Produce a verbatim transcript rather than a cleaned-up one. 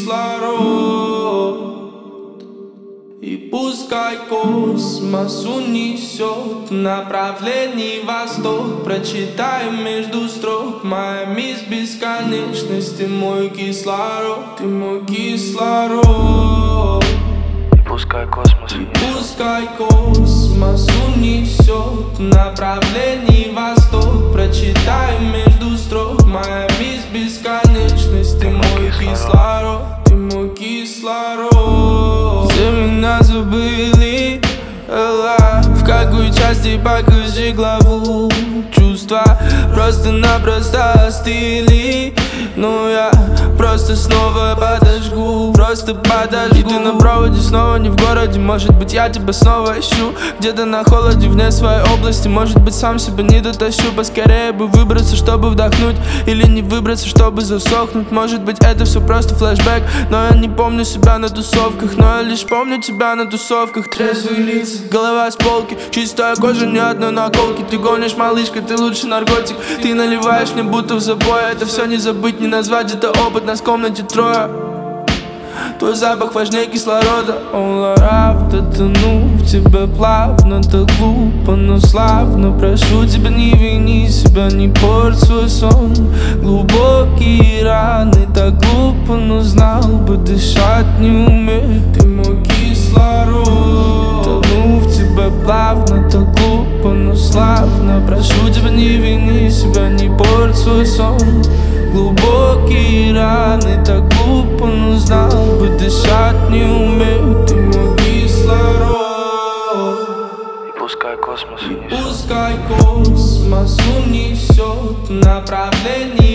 кислород. И пускай космос унесет в направлении восток. Прочитаем между строк: моя мисс бесконечности, мой кислород, ты мой кислород. И пускай космос И пускай космос унесет в направлении восток. Прочитаем между строк: моя мисс бесконечности, ты мой кислород, ты мой кислород. Все меня забыли, Элла, в какой части покажи главу. Чувства просто-напросто остыли, но я просто снова подожгу, просто подожгу. И ты на проводе снова не в городе. Может быть, я тебя снова ищу где-то на холоде, вне своей области. Может быть, сам себя не дотащу. Поскорее бы выбраться, чтобы вдохнуть, или не выбраться, чтобы засохнуть. Может быть, это все просто флешбэк, но я не помню себя на тусовках. Но я лишь помню тебя на тусовках. Трезвые лица, голова с полки, чистая кожа, ни одной наколки. Ты гонишь, малышка, ты лучший наркотик. Ты наливаешь мне будто в запой. Это все не забыть, не назвать, это опыт. Нас в комнате трое. Твой запах важнее кислорода. All around, тону в тебя плавно, так глупо, но славно. Прошу тебя, не вини себя, не порть свой сон. Глубокие раны, так глупо, но знал бы, дышать не умею. Ты мой кислород. Тону в тебя плавно, так глупо, но славно. Прошу тебя, не вини себя, не порть свой сон. Глубокие раны, так глупо, но знал бы, дышать не умею. Ты мой кислород. И пускай космос И унесет. пускай космос унесет в направлении